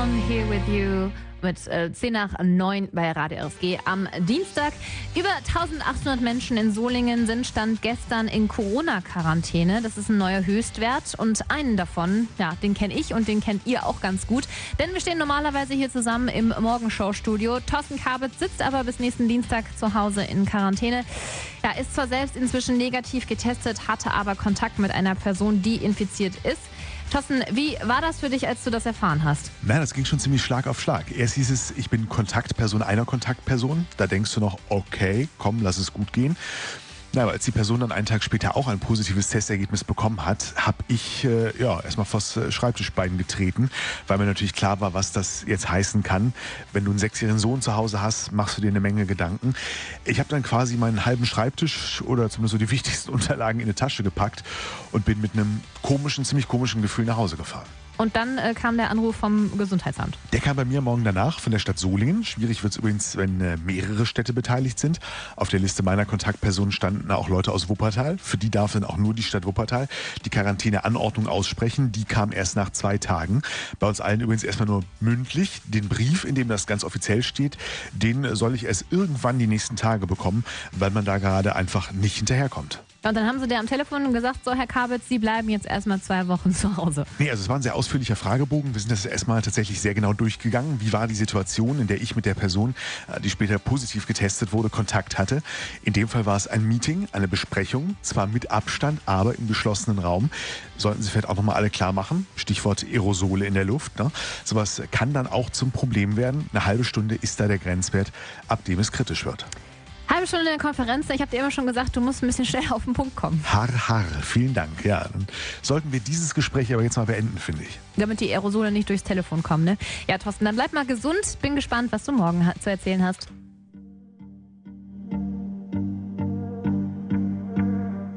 Song Here With You mit 10 nach 9 bei Radio RSG am Dienstag. Über 1800 Menschen in Solingen sind Stand gestern in Corona-Quarantäne. Das ist ein neuer Höchstwert und einen davon, ja, den kenne ich und den kennt ihr auch ganz gut. Denn wir stehen normalerweise hier zusammen im Morgenshow-Studio. Thorsten Kabitz sitzt aber bis nächsten Dienstag zu Hause in Quarantäne. Er ist zwar selbst inzwischen negativ getestet, hatte aber Kontakt mit einer Person, die infiziert ist. Thorsten, wie war das für dich, als du das erfahren hast? Nein, das ging schon ziemlich Schlag auf Schlag. Erst hieß es, ich bin Kontaktperson einer Kontaktperson. Da denkst du noch, okay, komm, lass es gut gehen. Na, aber als die Person dann einen Tag später auch ein positives Testergebnis bekommen hat, habe ich erstmal vors Schreibtischbein getreten, weil mir natürlich klar war, was das jetzt heißen kann. Wenn du einen 6-jährigen Sohn zu Hause hast, machst du dir eine Menge Gedanken. Ich habe dann quasi meinen halben Schreibtisch oder zumindest so die wichtigsten Unterlagen in eine Tasche gepackt und bin mit einem ziemlich komischen Gefühl nach Hause gefahren. Und dann kam der Anruf vom Gesundheitsamt. Der kam bei mir morgen danach von der Stadt Solingen. Schwierig wird es übrigens, wenn mehrere Städte beteiligt sind. Auf der Liste meiner Kontaktpersonen standen auch Leute aus Wuppertal. Für die darf dann auch nur die Stadt Wuppertal die Quarantäneanordnung aussprechen. Die kam erst nach 2 Tagen. Bei uns allen übrigens erstmal nur mündlich. Den Brief, in dem das ganz offiziell steht, den soll ich erst irgendwann die nächsten Tage bekommen, weil man da gerade einfach nicht hinterherkommt. Und dann haben sie dir am Telefon gesagt, so Herr Kabitz, Sie bleiben jetzt erstmal 2 Wochen zu Hause. Nee, also es war ein sehr ausführlicher Fragebogen. Wir sind das erstmal tatsächlich sehr genau durchgegangen. Wie war die Situation, in der ich mit der Person, die später positiv getestet wurde, Kontakt hatte? In dem Fall war es ein Meeting, eine Besprechung, zwar mit Abstand, aber im geschlossenen Raum. Sollten Sie vielleicht auch nochmal alle klar machen. Stichwort Aerosole in der Luft. Ne? Sowas kann dann auch zum Problem werden. Eine halbe Stunde ist da der Grenzwert, ab dem es kritisch wird. Halbe Stunde in der Konferenz. Ich habe dir immer schon gesagt, du musst ein bisschen schnell auf den Punkt kommen. Har, vielen Dank. Ja, dann sollten wir dieses Gespräch aber jetzt mal beenden, finde ich. Damit die Aerosole nicht durchs Telefon kommen, ne? Ja, Thorsten, dann bleib mal gesund. Bin gespannt, was du morgen zu erzählen hast.